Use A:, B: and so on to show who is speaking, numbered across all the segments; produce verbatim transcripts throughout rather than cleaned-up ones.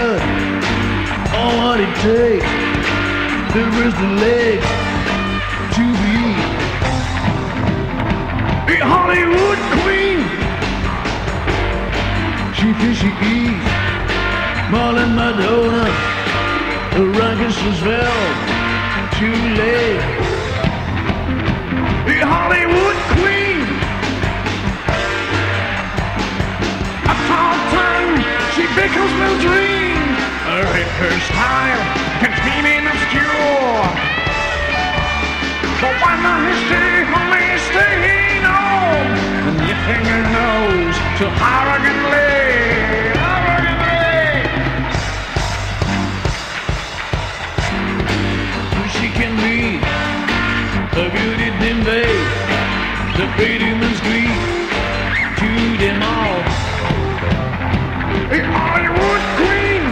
A: got all what it takes. There is the legs to be a Hollywood queen. She fishy eats Marlon Madonna, the rankest as well. Too late. A Hollywood queen. A tall tongue, she beckons no dream. Her hairstyle can seem obscure, but why not stay only staying on and lifting her nose so arrogantly, arrogantly. She can be a beauty dimway, the great human's greed to them all. A Hollywood queen.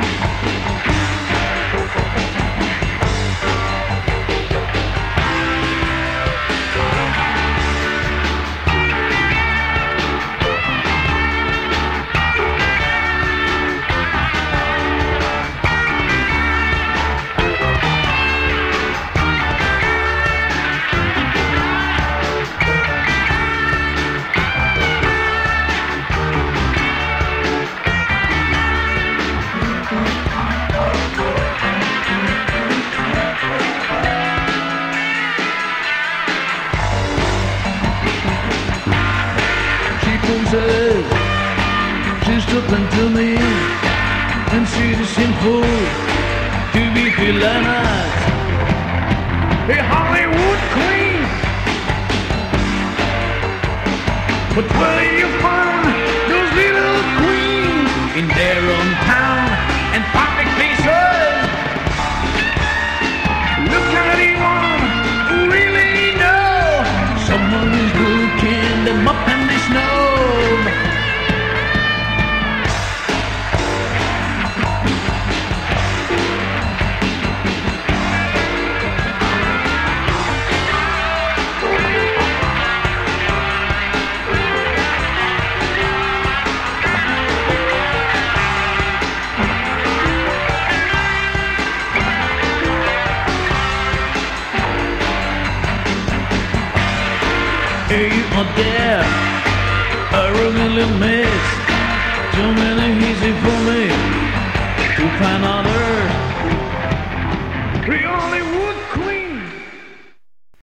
A: She's talking to me, and she is sinful to be villainized. A Hollywood queen. But where you find those little queens in their own town and public places? Look at anyone who really know someone is looking them up and they snow. Hey, you out there, I really miss too many easy for me to find others. The only